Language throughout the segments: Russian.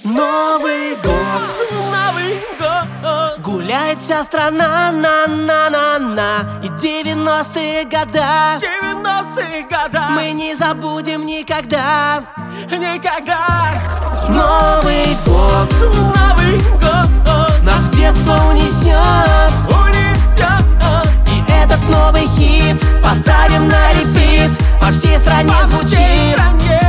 Новый год, Новый год. гуляет вся страна, на-на-на-на. И 90-е года 90-е года. мы не забудем никогда. Никогда. Новый год Новый год. нас в детство унесет. Унесет. И этот новый хит поставим на репит. По всей стране звучит.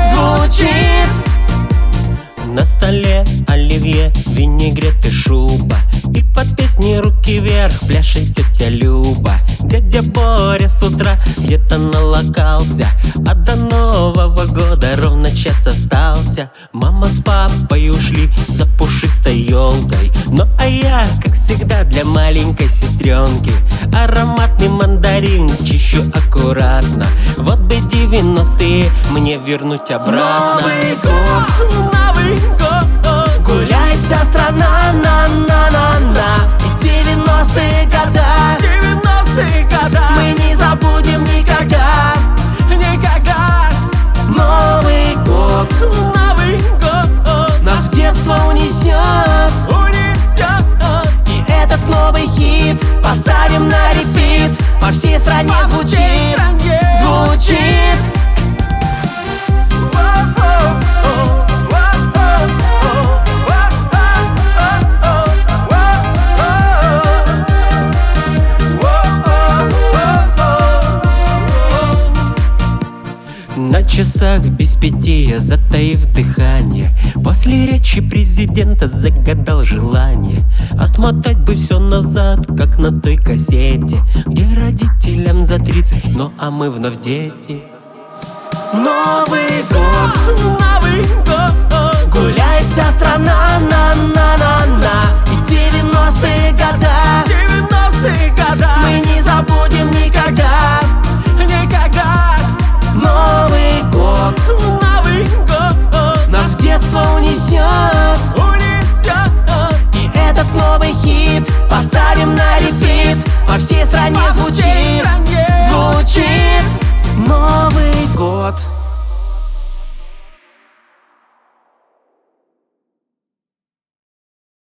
На столе оливье, винегрет и шуба. И под песни руки вверх пляшет тетя Люба. Дядя Боря с утра где-то налокался, а до Нового года ровно час остался. Мама с папой ушли за пушистой елкой, ну а я, как всегда, для маленькой сестренки ароматный мандарин чищу аккуратно. Вот бы 90-е мне вернуть обратно. Новый год, Новый год. гуляет вся страна, на-на-на-на. И 90-е года 90-е года. мы не забудем никогда. Никогда. Новый год Новый год. нас в детство унесет. Унесет. И этот новый хит поставим на репит. По всей стране звучит. На часах без 5 я, затаив дыхание, после речи президента загадал желание отмотать бы все назад, как на той кассете, где родителям за 30, ну а мы вновь дети. Новый год